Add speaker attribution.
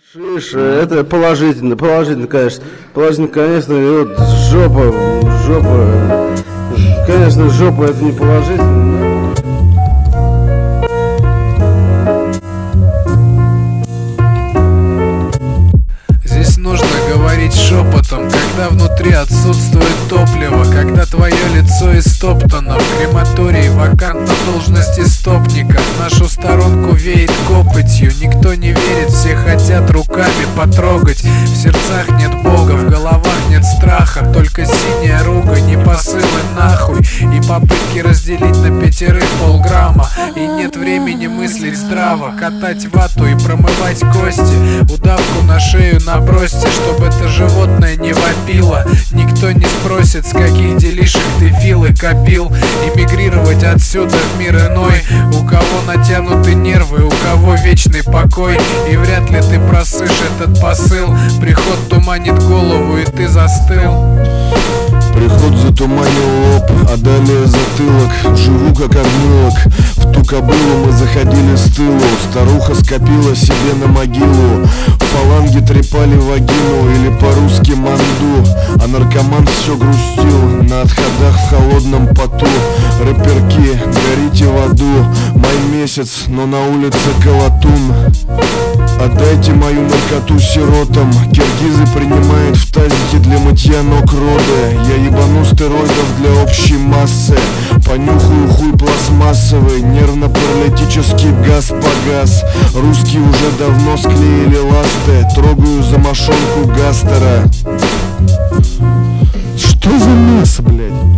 Speaker 1: Шиша, это положительно, конечно. Положительно, конечно, и вот жопа, конечно, жопа это не положительно.
Speaker 2: Здесь нужно говорить шепотом, когда внутри отсутствует топливо, когда твое лицо истоптано в крематории, вакантна должности стопника. В нашу сторонку веет копотью, никто не верит, все хотят руками потрогать. В сердцах нет Бога, в головах нет страха, только синяя ругань и посылы нахуй, и попытки разделить на 5 полграмма. И нет времени мыслить здраво, катать вату и промывать кости, удавку на шею набросьте, чтобы это животное не вопило. Никто не спросит, с каких делишек ты филы копил. Эмигрировать отсюда в мир иной, у кого натянуты нервы, у кого вечный покой. И вряд ли ты просышь этот посыл. Приход туманит голову, и ты застыл.
Speaker 3: Приход затуманил лоб, а далее затылок. Живу как обмылок. В ту кобылу мы заходили с тылу. Старуха скопила себе на могилу. Фаланги трепали вагину, или по-русски манду. А наркоман все грустил на отходах в холодном поту. Рэперки, горите в аду. Май месяц, но на улице колотун. Отдайте мою наркоту сиротам. Киргизы принимают в тазике для мытья ног рода. Я ебану стероидов для общей массы. Понюхаю хуй пластмассовый. Нервно-паралитический газ погас. Русские уже давно склеили ласты. Трогаю за мошонку гастера. Что за мясо, блядь?